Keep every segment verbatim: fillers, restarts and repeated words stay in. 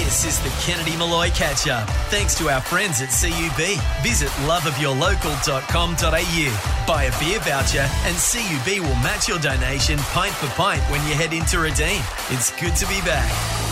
This is the Kennedy Malloy Catch-Up. Thanks to our friends at C U B. Visit love of your local dot com dot a u. Buy a beer voucher and C U B will match your donation pint for pint when you head in to redeem. It's good to be back.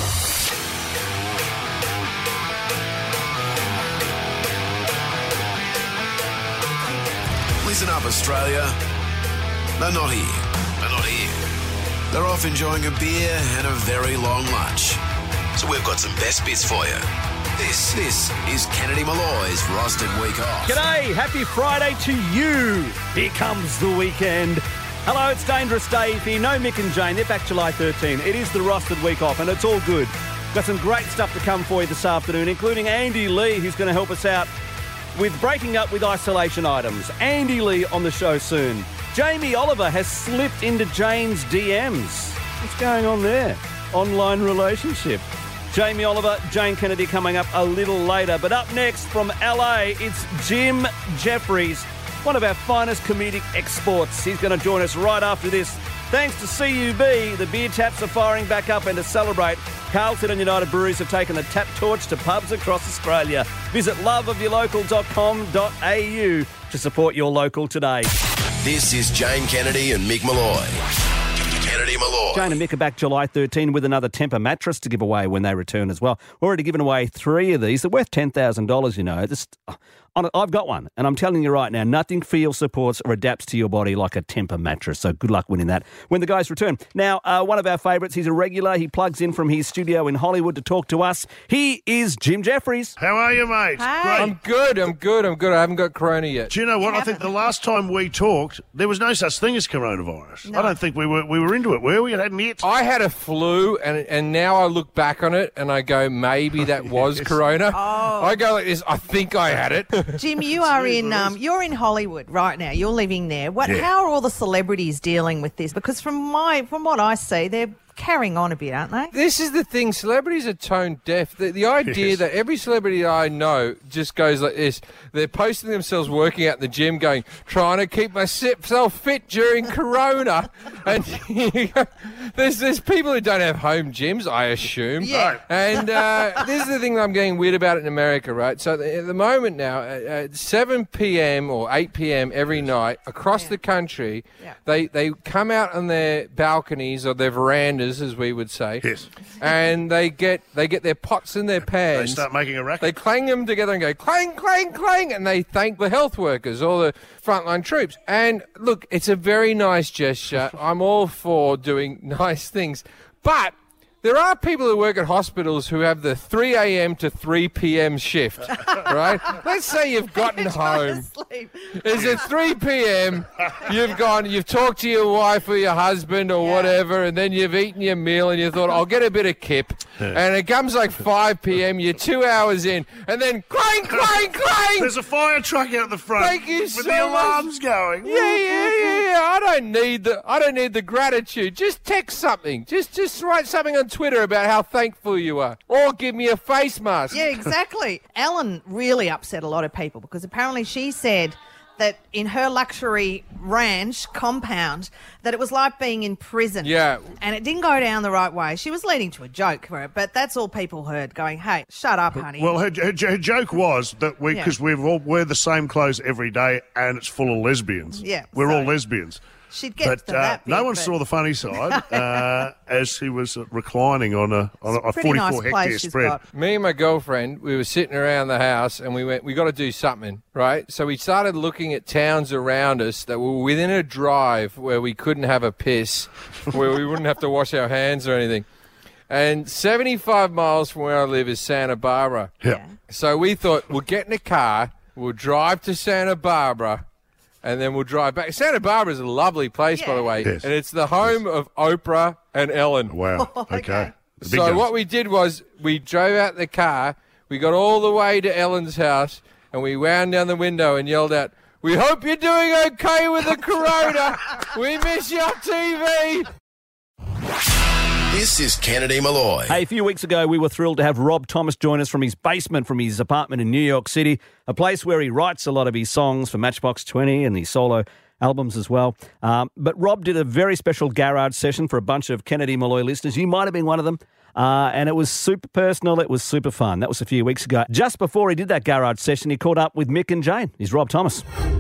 Listen up, Australia. They're not here. They're not here. They're off enjoying a beer and a very long lunch. So we've got some best bits for you. This, this is Kennedy Malloy's Rostered Week Off. G'day, happy Friday to you. Here comes the weekend. Hello, it's Dangerous Dave here. No Mick and Jane, they're back July thirteenth. It is the Rostered Week Off and it's all good. Got some great stuff to come for you this afternoon, including Andy Lee, who's going to help us out with breaking up with isolation items. Andy Lee on the show soon. Jamie Oliver has slipped into Jane's D Ms. What's going on there? Online relationship. Jamie Oliver, Jane Kennedy coming up a little later. But up next from L A, it's Jim Jeffries, one of our finest comedic exports. He's going to join us right after this. Thanks to C U B, the beer taps are firing back up, and to celebrate, Carlton and United Breweries have taken the tap torch to pubs across Australia. Visit love of your local dot com dot a u to support your local today. This is Jane Kennedy and Mick Malloy. Kennedy Malloy. Jane and Mick are back July thirteenth with another Tempur mattress to give away when they return as well. We're already given away three of these. They're worth ten thousand dollars, you know. This, I've got one, and I'm telling you right now, nothing feels, supports, or adapts to your body like a Tempur mattress. So good luck winning that when the guys return. Now, uh, one of our favourites, he's a regular. He plugs in from his studio in Hollywood to talk to us. He is Jim Jeffries. How are you, mate? Hey. Great. I'm good, I'm good, I'm good. I haven't got corona yet. Do you know what? You I think the last time we talked, there was no such thing as coronavirus. No. I don't think we were we were into it, were we? It hadn't hit. I had a flu, and and now I look back on it, and I go, maybe that was Yes. corona. Oh. I go like this, I think I had it. Jim, you are in um, you're in Hollywood right now. You're living there. What? Yeah. How are all the celebrities dealing with this? Because from my from what I see, they're carrying on a bit, aren't they? This is the thing, celebrities are tone deaf. The, the idea Yes. that every celebrity I know just goes like this. They're posting themselves working out in the gym going, trying to keep myself fit during corona. And there's there's people who don't have home gyms, I assume. Yeah. And uh, this is the thing that I'm getting weird about in America, right? So at the moment now, at, at seven p.m. or eight p.m. every night across Yeah. the country, Yeah. they, they come out on their balconies or their verandas, as we would say, Yes. and they get they get their pots and their They pans. start making a They racket. clang them together and go clang, clang, clang, and they thank the health workers or the frontline troops. And look, it's a very nice gesture. I'm all for doing nice things, but there are people who work at hospitals who have the three a.m. to three p.m. shift, right? Let's say you've gotten home. Sleep. Is it three p.m., you've gone, you've talked to your wife or your husband or Yeah. whatever, and then you've eaten your meal and you thought, I'll get a bit of kip. And it comes like five p.m., you're two hours in, and then clang, clang, clang! There's a fire truck out the front. Thank you with so the much. alarms going. Yeah, yeah, yeah, yeah. I don't need the I don't need the gratitude. Just text something. Just just write something on Twitter about how thankful you are. Or give me a face mask. Yeah, exactly. Ellen really upset a lot of people because apparently she said that in her luxury ranch compound that it was like being in prison. Yeah. And it didn't go down the right way. She was leading to a joke for it, but that's all people heard going, hey, shut up, honey. Well, her, her, her joke was that we, Yeah. because we all wear the same clothes every day and it's full of lesbians. Yeah, We're so- all lesbians. She'd get But to uh, that bit, no one but- saw the funny side uh, as he was reclining on a, on a, a Pretty nice forty-four hectare place she's spread. got. Me and my girlfriend, we were sitting around the house and we went, we got to do something, right? So we started looking at towns around us that were within a drive where we couldn't have a piss, where we wouldn't have to wash our hands or anything. And seventy-five miles from where I live is Santa Barbara. Yeah. So we thought, we'll get in a car, we'll drive to Santa Barbara, and then we'll drive back. Santa Barbara is a lovely place, by the way. Yes. And it's the home of Oprah and Ellen. Wow. Okay. Okay. The big So guns. what we did was we drove out the car, we got all the way to Ellen's house, and we wound down the window and yelled out, "We hope you're doing okay with the corona. We miss your T V." This is Kennedy Malloy. Hey, a few weeks ago, we were thrilled to have Rob Thomas join us from his basement, from his apartment in New York City, a place where he writes a lot of his songs for Matchbox twenty and his solo albums as well. Um, but Rob did a very special garage session for a bunch of Kennedy Malloy listeners. You might have been one of them. Uh, and it was super personal. It was super fun. That was a few weeks ago. Just before he did that garage session, he caught up with Mick and Jane. Here's Rob Thomas.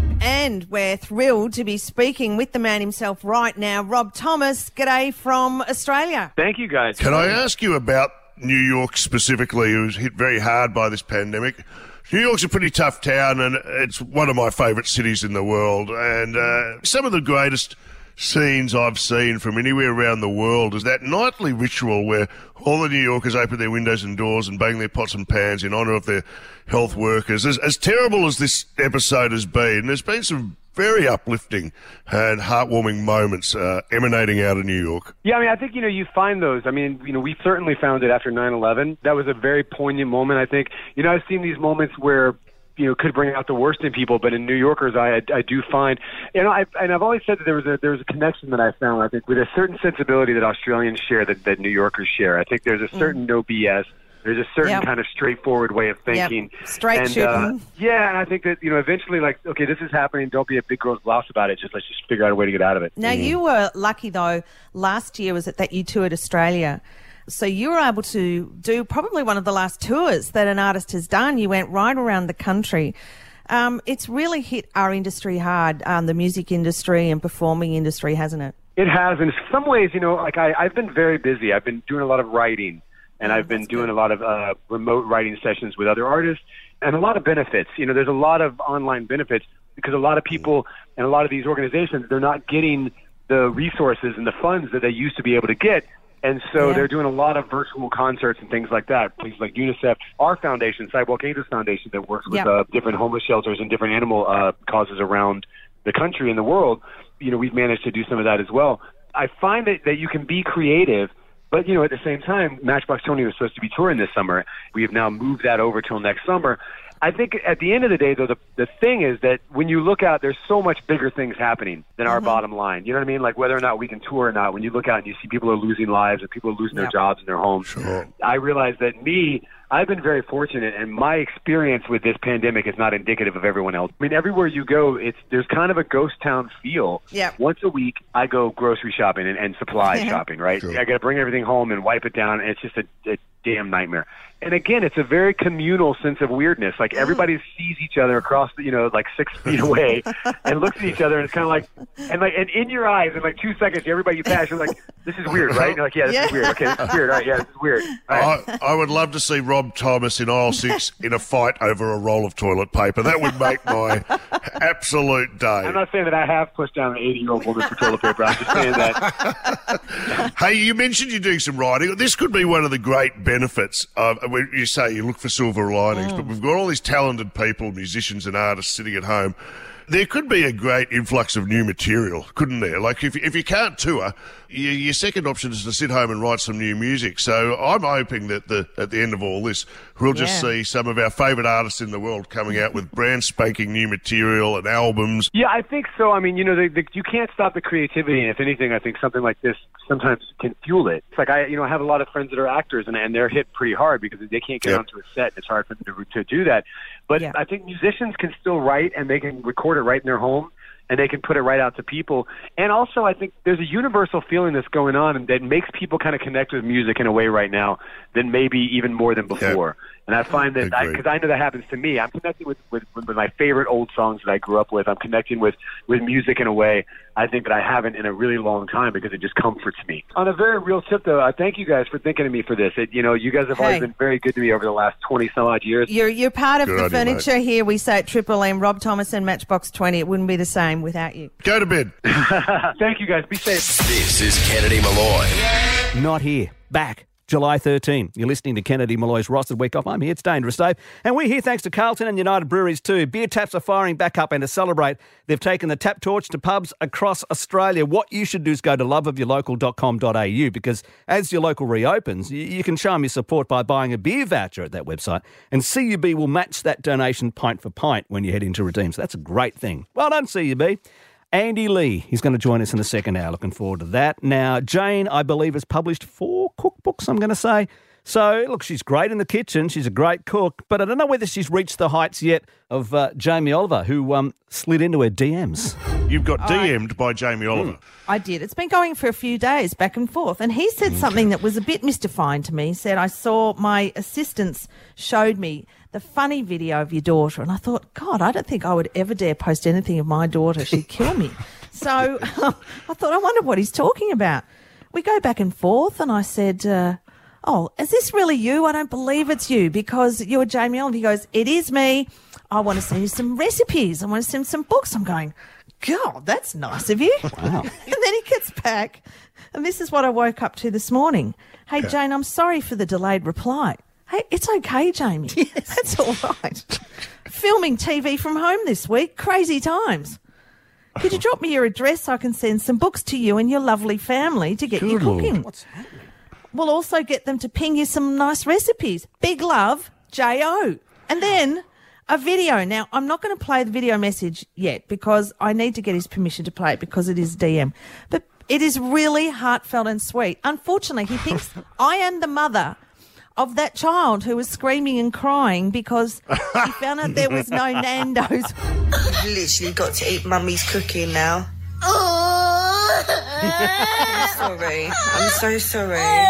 And we're thrilled to be speaking with the man himself right now, Rob Thomas. G'day from Australia. Thank you, guys. Can I ask you about New York specifically, who's hit very hard by this pandemic? New York's a pretty tough town, and it's one of my favourite cities in the world. And uh, some of the greatest scenes I've seen from anywhere around the world is that nightly ritual where all the New Yorkers open their windows and doors and bang their pots and pans in honour of their health workers. As, as terrible as this episode has been, there's been some very uplifting and heartwarming moments uh, emanating out of New York. Yeah, I mean, I think, you know, you find those. I mean, you know, we certainly found it after nine eleven. That was a very poignant moment, I think. You know, I've seen these moments where, you know, could bring out the worst in people, but in New Yorkers, I I do find, you know, I, and I've always said that there was a there was a connection that I found, I think, with a certain sensibility that Australians share that, that New Yorkers share. I think there's a certain mm. no B S. There's a certain yep. kind of straightforward way of thinking. Yep. Straight and, shooting. Uh, yeah, and I think that, you know, eventually, like, okay, this is happening. Don't be a big gross louse about it. Just let's just figure out a way to get out of it. Now, mm. you were lucky, though, last year was it that you toured Australia. So you were able to do probably one of the last tours that an artist has done. You went right around the country. Um, it's really hit our industry hard, um, the music industry and performing industry, hasn't it? It has. In some ways, you know, like I, I've been very busy. I've been doing a lot of writing, and oh, I've been doing good. a lot of uh, remote writing sessions with other artists, and a lot of benefits. You know, there's a lot of online benefits because a lot of people and a lot of these organizations, they're not getting the resources and the funds that they used to be able to get. And so yeah. they're doing a lot of virtual concerts and things like that. Things like UNICEF, our foundation, Sidewalk Angels Foundation, that works with yep. uh, different homeless shelters and different animal uh, causes around the country and the world. You know, we've managed to do some of that as well. I find that, that you can be creative, but, you know, at the same time, Matchbox Tony was supposed to be touring this summer. We have now moved that over till next summer. I think at the end of the day, though, the the thing is that when you look out, there's so much bigger things happening than our mm-hmm. bottom line. You know what I mean? Like whether or not we can tour or not, when you look out and you see people are losing lives and people are losing yep. their jobs and their homes, sure. I realize that me, I've been very fortunate, and my experience with this pandemic is not indicative of everyone else. I mean, everywhere you go, it's there's kind of a ghost town feel. Yep. Once a week, I go grocery shopping and, and supply shopping, right? Sure. I got to bring everything home and wipe it down, and it's just a, a damn nightmare. And again, it's a very communal sense of weirdness. Like everybody sees each other across, the, you know, like six feet away, and looks at each other, and it's kind of like, and like, and in your eyes, in like two seconds, everybody you pass, you're like, this is weird, right? And you're like, yeah, this yeah. is weird. Okay, this is weird. All right, yeah, this is weird. All right. I, I would love to see Rob Thomas in aisle six in a fight over a roll of toilet paper. That would make my absolute day. I'm not saying that I have pushed down an eighty-year-old woman for toilet paper. I'm just saying that. Hey, you mentioned you're doing some writing. This could be one of the great benefits of, when you say you look for silver linings, mm. but we've got all these talented people, musicians and artists sitting at home. There could be a great influx of new material, couldn't there? Like if if you can't tour, your, your second option is to sit home and write some new music. So I'm hoping that the at the end of all this, we'll just yeah. see some of our favourite artists in the world coming out with brand spanking new material and albums. Yeah, I think so. I mean, you know, the, the, you can't stop the creativity, and if anything, I think something like this sometimes can fuel it. It's like I, you know, I have a lot of friends that are actors, and, and they're hit pretty hard because they can't get yep. onto a set. It's hard for them to, to do that. But yeah. I think musicians can still write, and they can record it right in their home, and they can put it right out to people. And also, I think there's a universal feeling that's going on and that makes people kind of connect with music in a way right now than maybe even more than before. Yeah. And I find that, because I, I know that happens to me, I'm connecting with, with, with my favorite old songs that I grew up with. I'm connecting with, with music in a way I think that I haven't in a really long time because it just comforts me. On a very real tip, though, I thank you guys for thinking of me for this. It, you know, you guys have hey. always been very good to me over the last twenty-some-odd years. You're, you're part of Good the furniture you, here. We say at Triple M, Rob Thomas and Matchbox twenty. It wouldn't be the same without you. Go to bed. Thank you, guys. Be safe. This is Kennedy Malloy. Not here. Back. July thirteenth. You're listening to Kennedy Malloy's Rostered Week Off. I'm here. It's Dangerous Dave. And we're here thanks to Carlton and United Breweries too. Beer taps are firing back up, and to celebrate, they've taken the tap torch to pubs across Australia. What you should do is go to love of your local dot com dot a u because as your local reopens, you, you can show them your support by buying a beer voucher at that website, and C U B will match that donation pint for pint when you head in to redeem. So that's a great thing. Well done, C U B. Andy Lee, he's going to join us in the second hour. Looking forward to that. Now, Jane, I believe, has published four cookbooks, I'm going to say. So, look, she's great in the kitchen. She's a great cook. But I don't know whether she's reached the heights yet of uh, Jamie Oliver, who um, slid into her D Ms. You've got D M'd by Jamie Oliver. Mm. I did. It's been going for a few days, back and forth. And he said something that was a bit mystifying to me. He said, I saw my assistants showed me the funny video of your daughter. And I thought, God, I don't think I would ever dare post anything of my daughter. She'd kill me. So um, I thought, I wonder what he's talking about. We go back and forth, and I said, uh, oh, is this really you? I don't believe it's you because you're Jamie Oliver. He goes, it is me. I want to send you some recipes. I want to send some books. I'm going, God, that's nice of you. Wow. And then he gets back, and this is what I woke up to this morning. Hey, okay. Jane, I'm sorry for the delayed reply. Hey, it's okay, Jamie. Yes. That's all right. Filming T V from home this week. Crazy times. Could you drop me your address so I can send some books to you and your lovely family to get Good you cooking? Lord. What's happening? We'll also get them to ping you some nice recipes. Big love, J O. And then a video. Now, I'm not going to play the video message yet because I need to get his permission to play it because it is D M. But it is really heartfelt and sweet. Unfortunately, he thinks I am the mother of that child who was screaming and crying because he found out there was no Nando's. You've literally got to eat Mummy's cooking now. I'm sorry. I'm so sorry.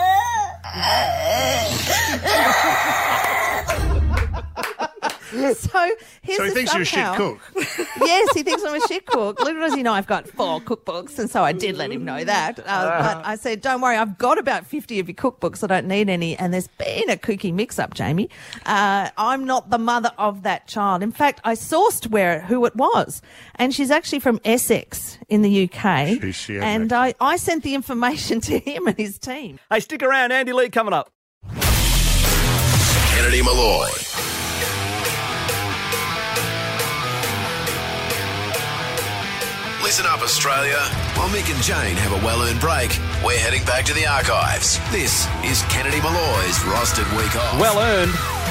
So, here's so he the thinks somehow. you're a shit cook. Yes, he thinks I'm a shit cook. Little does he know I've got four cookbooks, and so I did let him know that. Uh, but I said, don't worry, I've got about fifty of your cookbooks. I don't need any. And there's been a cooking mix-up, Jamie. Uh, I'm not the mother of that child. In fact, I sourced where who it was, and she's actually from Essex in the U K. Jeez, yeah, and I, I sent the information to him and his team. Hey, stick around. Andy Lee coming up. Kennedy Malloy. Listen up, Australia. While Mick and Jane have a well-earned break, we're heading back to the archives. This is Kennedy Malloy's Rostered Week Off. Well earned.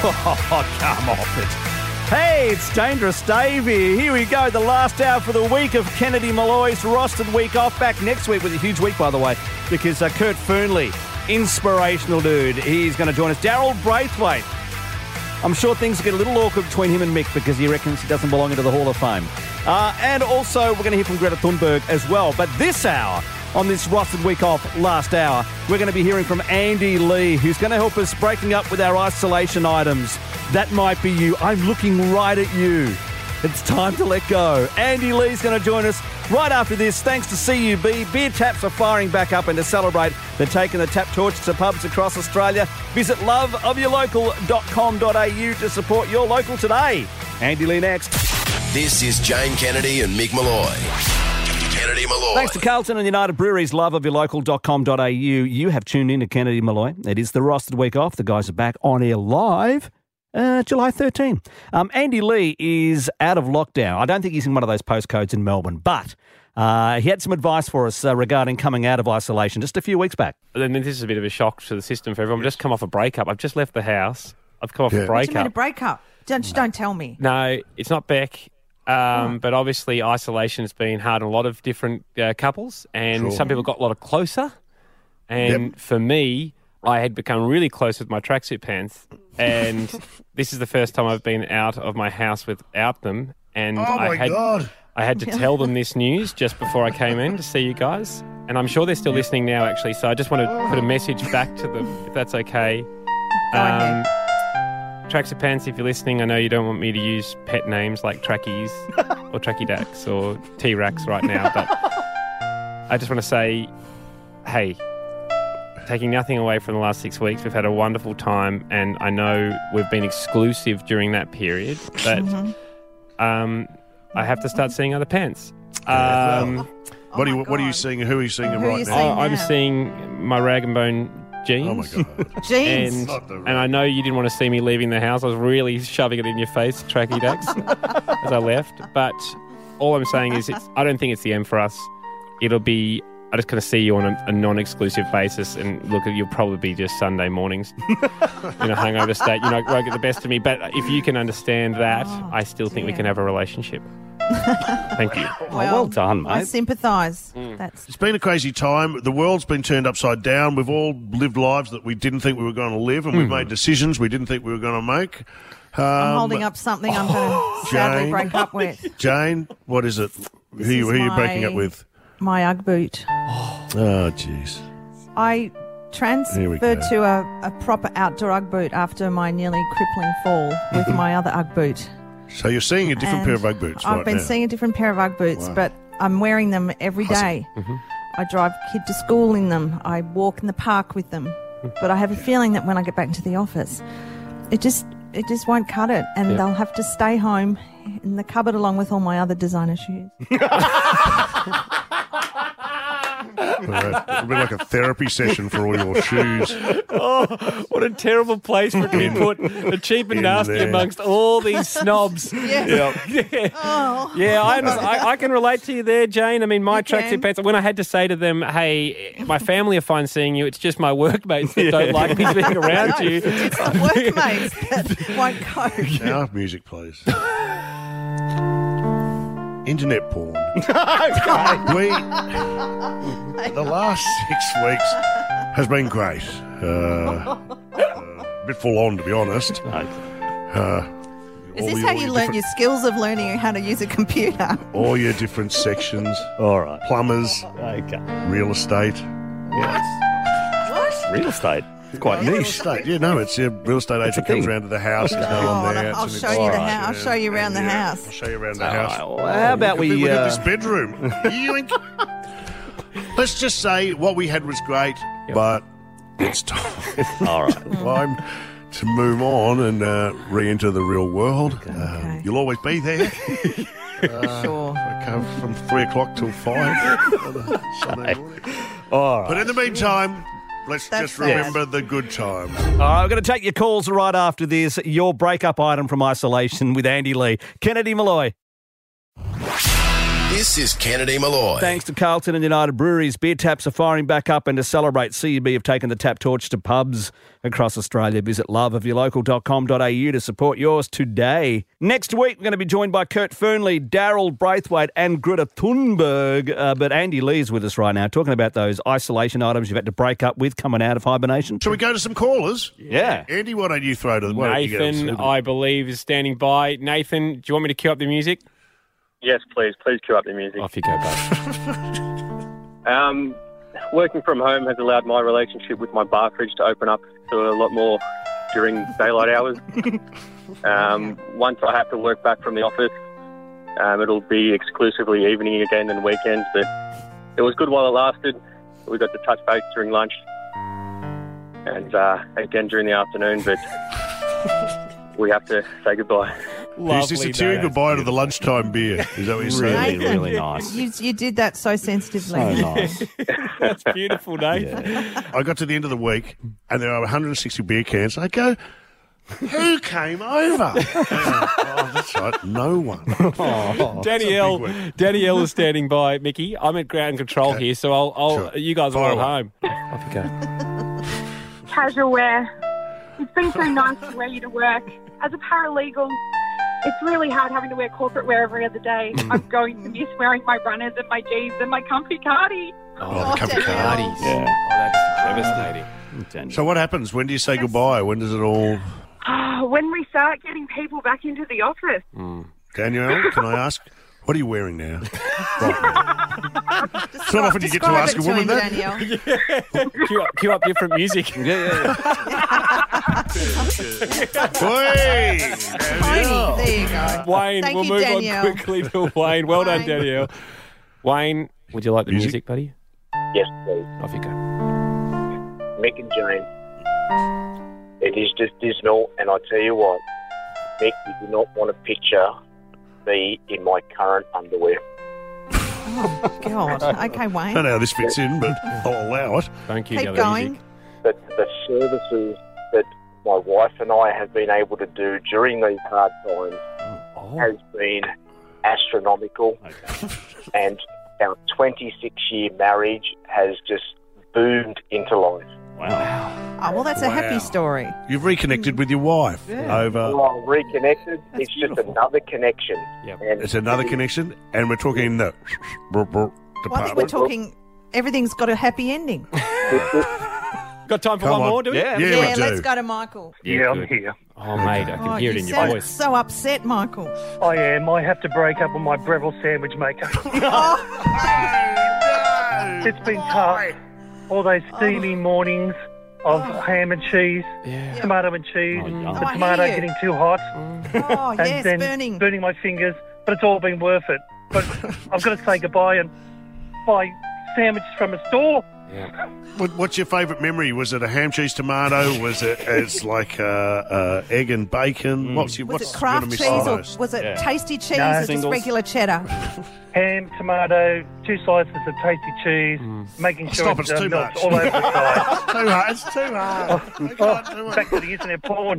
Oh, come off it. Hey, it's Dangerous Dave here. Here we go, the last hour for the week of Kennedy Malloy's Rostered Week Off. Back next week with a huge week, by the way, because uh, Kurt Fearnley, inspirational dude, he's going to join us. Daryl Braithwaite. I'm sure things get a little awkward between him and Mick because he reckons he doesn't belong into the Hall of Fame. Uh, and also, we're going to hear from Greta Thunberg as well. But this hour, on this Rostered Week Off last hour, we're going to be hearing from Andy Lee, who's going to help us breaking up with our isolation items. That might be you. I'm looking right at you. It's time to let go. Andy Lee's going to join us right after this. Thanks to C U B, beer taps are firing back up, and to celebrate, they're taking the tap torch to pubs across Australia. Visit love of your local dot com dot a u to support your local today. Andy Lee next. This is Jane Kennedy and Mick Malloy. Kennedy Malloy. Thanks to Carlton and United Breweries, love of your local dot com dot a u. You have tuned in to Kennedy Malloy. It is the Rostered Week Off. The guys are back on air live. Uh, July thirteenth. Um, Andy Lee is out of lockdown. I don't think he's in one of those postcodes in Melbourne, but uh, he had some advice for us uh, regarding coming out of isolation just a few weeks back. And this is a bit of a shock to the system for everyone. I've just come off a breakup. I've just left the house. I've come off Yeah. What a do you mean breakup. a breakup? Don't, don't tell me. No, it's not Beck. Um, But obviously isolation has been hard on a lot of different uh, couples, and Sure. some people got a lot of closer. And Yep. for me, I had become really close with my tracksuit pants, and this is the first time I've been out of my house without them. And Oh, I my had, God. I had to tell them this news just before I came in to see you guys, and I'm sure they're still listening now, actually. So I just want to put a message back to them, if that's okay. Go ahead. Tracksuit Pants, if you're listening, I know you don't want me to use pet names like Trackies or Tracky Dax or T-Rex right now, but I just want to say, hey, taking nothing away from the last six weeks, we've had a wonderful time, and I know we've been exclusive during that period, but um, I have to start seeing other pants. Um, What are you? my What are you God. seeing? Who are you seeing Who are right you now? seeing? I, I'm now. seeing my rag and bone jeans. Oh my God! Jeans. And, Not the and I know you didn't want to see me leaving the house. I was really shoving it in your face, Tracky Dax, as I left. But all I'm saying is it's, I don't think it's the end for us. It'll be, I just kind of see you on a, a non-exclusive basis, and look, you'll probably be just Sunday mornings in a hungover state. You know, won't get the best of me. But if you can understand that, Oh, I still think we dear. can have a relationship. Thank you. Oh, well done, I mate. sympathise. Mm. That's It's been a crazy time. The world's been turned upside down. We've all lived lives that we didn't think we were going to live, and we've made decisions we didn't think we were going to make. Um, I'm holding up something I'm going to sadly Jane. break up with. Jane, what is it? Who, This who is are you my- breaking up with? My Ugg boot. Oh, jeez. I Here we transferred go. to a, a proper outdoor Ugg boot after my nearly crippling fall with my other Ugg boot. So you're seeing a different And pair of Ugg boots I've right been now. seeing a different pair of Ugg boots, Wow. but I'm wearing them every day. I drive kid to school in them. I walk in the park with them. But I have a feeling that when I get back into the office, it just it just won't cut it, and Yeah. they'll have to stay home in the cupboard along with all my other designer shoes. Right. It'll be like a therapy session for all your shoes. Oh, what a terrible place for it to be put. The cheap and In nasty there. amongst all these snobs. Yes. Yeah, Oh. yeah I, understand. I, I can relate to you there, Jane. I mean, my You tracksuit can. pants, when I had to say to them, hey, my family are fine seeing you, it's just my workmates that don't like me being around No, you. it's the workmates that won't go. Now, music, please. Internet porn. We, the last six weeks has been great. Uh, uh, a bit full on, to be honest. Uh, Is all this your- how you your learn different- your skills of learning how to use a computer? All your different sections. All right. Plumbers, Okay. real estate. What? Real estate. It's quite Real niche. estate, yeah, no, it's your real estate It's a agent comes thing. round to the house. There's no Oh, one there. I'll It's- show it's- you the Alright, house. I'll show you around the Yeah, house. I'll show you around the All house. right, well, how about Look at- we... look at uh, this bedroom. Yoink. Let's just say what we had was great, but it's time, All right. time to move on and uh, re-enter the real world. Um, Okay. you'll always be there. Sure. I come from three o'clock till five on a Sunday morning. All right. But in the meantime, let's That's just sad. remember the good times. All right, we're going to take your calls right after this. Your breakup item from isolation with Andy Lee. Kennedy Malloy. This is Kennedy Malloy. Thanks to Carlton and United Breweries, beer taps are firing back up, and to celebrate, C U B have taken the tap torch to pubs across Australia. Visit love of your local dot com dot a u to support yours today. Next week, we're going to be joined by Kurt Fernley, Daryl Braithwaite and Greta Thunberg. Uh, but Andy Lee's with us right now, talking about those isolation items you've had to break up with coming out of hibernation. Shall we go to some callers? Yeah. Andy, why don't you throw to them? Why don't you get us Nathan, through? I believe, is standing by. Nathan, do you want me to cue up the music? Yes, please. Please cue up the music. Off you go, bud. Um, working from home has allowed my relationship with my bar fridge to open up to a lot more during daylight hours. Um, once I have to work back from the office, um, it'll be exclusively evening again and weekends, but it was good while it lasted. We got to touch base during lunch and uh, again during the afternoon, but we have to say goodbye. Is this a teary goodbye to the lunchtime beer? Is that what you're saying? Really, really nice. You, you did that so sensitively. So nice. That's beautiful, Nathan. I got to the end of the week and there are one hundred sixty beer cans. I go, who came over? Oh, that's right, no one. Danielle, That's a big week. Danielle is standing by. Mickey, I'm at ground control Okay. here, so I'll, I'll Sure. you guys are Fire all away. home. Off you go. Casual wear. It's been so nice to wear you to work. As a paralegal, it's really hard having to wear corporate wear every other day. I'm going to miss wearing my runners and my jeans and my comfy cardi. Oh, the comfy Danielle. cardies. Yeah. Oh, that's devastating. So what happens? When do you say goodbye? When does it all... Ah, when we start getting people back into the office. Danielle, can I ask, what are you wearing now? Right now. It's not often you get to Describe ask it a woman him, that. Danielle. cue, up, cue up different music. Yeah, yeah, Oi! Tony, there you go. Wayne, Thank we'll you, move Danielle. on quickly to Wayne. Well done, Wayne. Danielle. Wayne, would you like the music, Music? buddy? Yes, please. Off you go. Mick and Jane, it is just dismal, and I tell you what, Mick, you do not want to picture me in my current underwear. Oh, God. Okay, I Wayne. don't know how this fits in, but I'll allow it. Thank you. Keep the going. music. But the services that my wife and I have been able to do during these hard times Oh. has been astronomical, and our twenty-six year marriage has just boomed into life. Wow. Oh, well, that's a happy story. You've reconnected with your wife over... Well, reconnected. It's just another connection. Yep. And It's another connection, and we're talking the Well, I think we're talking everything's got a happy ending. Got time for Come one on. more, do we? Yeah, Yeah, we do. let's go to Michael. Yeah, I'm good. here. Oh, mate, I can Oh, hear you it in your sound voice. so upset, Michael. I am. I have to break up with my Breville sandwich maker. It's been tough. All those steamy mornings of ham and cheese, Yeah. tomato and cheese, Oh, yum. the Oh, I tomato hear you. getting too hot, Oh, and yes, then burning. burning my fingers. But it's all been worth it. But I've got to say goodbye and buy sandwiches from a store. Yeah. What, what's your favourite memory? Was it a ham, cheese, tomato? Was it it's like uh, uh, egg and bacon? What's your, Was what's it craft gonna miss cheese the or most? was it Yeah. tasty cheese No, or just singles. regular cheddar? Ham, tomato, two slices of tasty cheese, making sure Stop, it's, it's uh, too melts much. all over the side. Too hard. It's too hard. I can't do it. Back to the internet porn.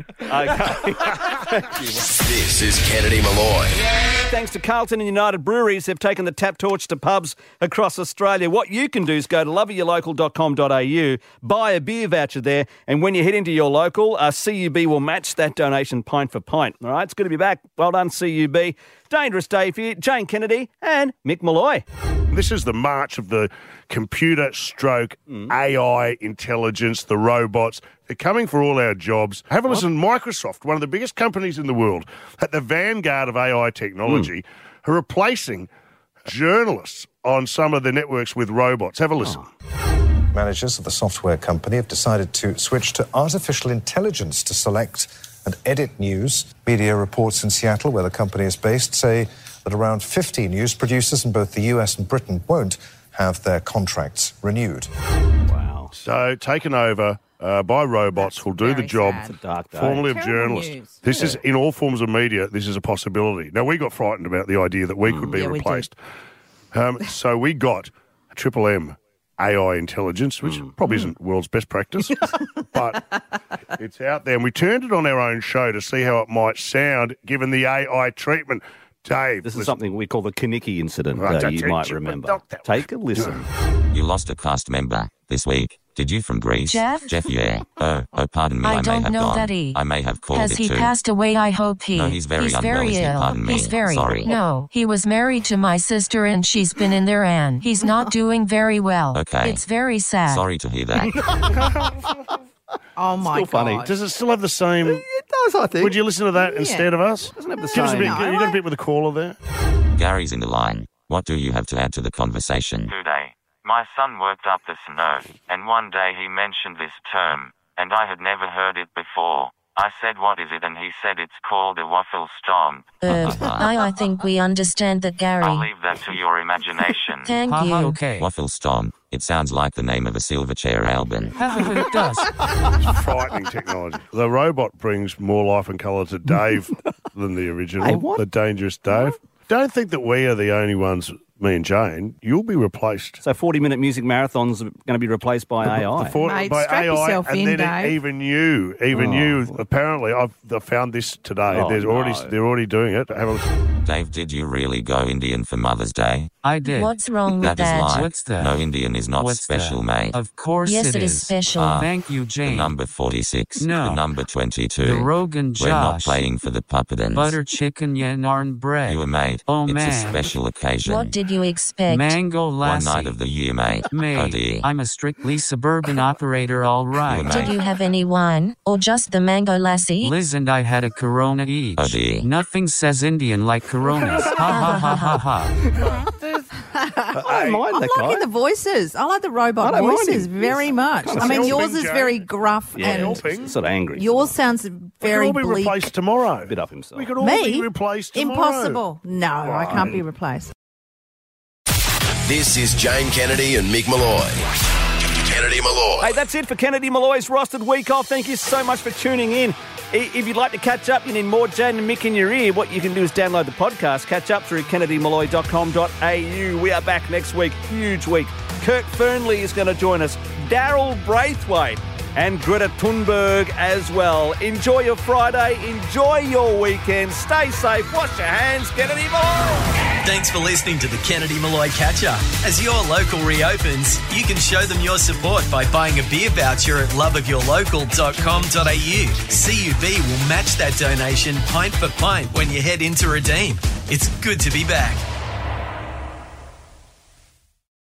Okay. This is Kennedy Malloy. Thanks to Carlton and United Breweries, they've taken the tap torch to pubs across Australia. What you can do is go to love of your local dot com dot a u, buy a beer voucher there, and when you head into your local, uh, C U B will match that donation pint for pint. All right, it's good to be back. Well done, C U B. Dangerous day for you. Jane Kennedy and Mick Malloy. This is the march of the computer stroke A I intelligence, the robots. They're coming for all our jobs. Have a listen. Microsoft, one of the biggest companies in the world, at the vanguard of A I technology, are replacing journalists on some of the networks with robots. Have a listen. Managers of the software company have decided to switch to artificial intelligence to select and edit news. Media reports in Seattle, where the company is based, say that around fifty news producers in both the U S and Britain won't have their contracts renewed. Wow. So taken over uh, by robots who'll do the very job sad. It's a dark day. formerly of Terrible journalists. news. This is in all forms of media. This is a possibility. Now we got frightened about the idea that we could be Yeah, we did. replaced. Um, so we got a Triple M A I intelligence, which probably isn't world's best practice, but it's out there. And we turned it on our own show to see how it might sound given the A I treatment. Dave, This is listen. something we call the Kaniki incident, Right, uh, I you teach might you, but remember. not that Take a listen. You lost a cast member this week. Did you from Greece? Jeff? Jeff, yeah. Oh, oh, pardon me. I I, may don't have know gone. that he- I may have called Has it he too. passed away? I hope he. No, he's very he's unwell, very is he? ill. Pardon me. He's very. Sorry. No, he was married to my sister and she's been in there and he's not doing very well. Okay. It's very sad. Sorry to hear that. Oh, my Still funny. God. Does it still have the same? It does, I think. Would you listen to that instead of us? Doesn't have the Give us a same. bit. No, you got I- a bit with the caller there. Gary's in the line. What do you have to add to the conversation? Today, my son worked up the snow, and one day he mentioned this term, and I had never heard it before. I said, what is it? And he said it's called a waffle stomp. Uh, I, I think we understand that, Gary. I'll leave that to your imagination. Thank you. Okay. Waffle Stomp. It sounds like the name of a Silverchair album. It does. It's frightening technology. The robot brings more life and colour to Dave than the original, Hey, what? the dangerous Dave. Don't think that we are the only ones, me and Jane. You'll be replaced. So forty-minute music marathons are going to be replaced by A I. The for- Mate, by strap A I, yourself and in, then it- Dave. even you, even Oh. you. Apparently, I've I found this today. Oh, There's already no. they're already doing it. Have a listen. Dave, did you really go Indian for Mother's Day? I did. What's wrong with That is that? lie. What's that? No, Indian is not What's special, that? mate. Of course Yes, it it is is. special. Ah. Thank you, The Jane. number forty-six. No. The number twenty-two. The Rogan We're not Josh. playing for the Puppetins. Butter chicken yarn bread. You were made. Oh, it's man. a special occasion. What did you expect? Mango One lassie. night of the year, mate. Mate, Oh dear. I'm a strictly suburban operator, all right. Did you have any wine or just the mango lassie? Liz and I had a Corona each. Oh, dear. Nothing says Indian like Coronas. Ha ha ha ha ha. I don't mind I'm that liking guy. the voices. I like the robot I don't mind voices him. very much. Kinda I mean, helping, yours is Jane. very gruff Yeah, and helping. sort of angry. yours sounds We could very all be bleak. replaced tomorrow. a bit up himself. We could all Me? be replaced tomorrow. Impossible. No, I can't be replaced. This is Jane Kennedy and Mick Malloy. Kennedy Malloy. Hey, that's it for Kennedy Malloy's rostered week off. Thank you so much for tuning in. I- If you'd like to catch up, you need more Jane and Mick in your ear, what you can do is download the podcast. Catch up through kennedy malloy dot com dot a u. We are back next week. Huge week. Kirk Fernley is going to join us. Daryl Braithwaite and Greta Thunberg as well. Enjoy your Friday. Enjoy your weekend. Stay safe. Wash your hands. Kennedy Malloy. Thanks for listening to the Kennedy Malloy Catch-Up. As your local reopens, you can show them your support by buying a beer voucher at love of your local dot com dot a u. C U B will match that donation pint for pint when you head in to redeem. It's good to be back.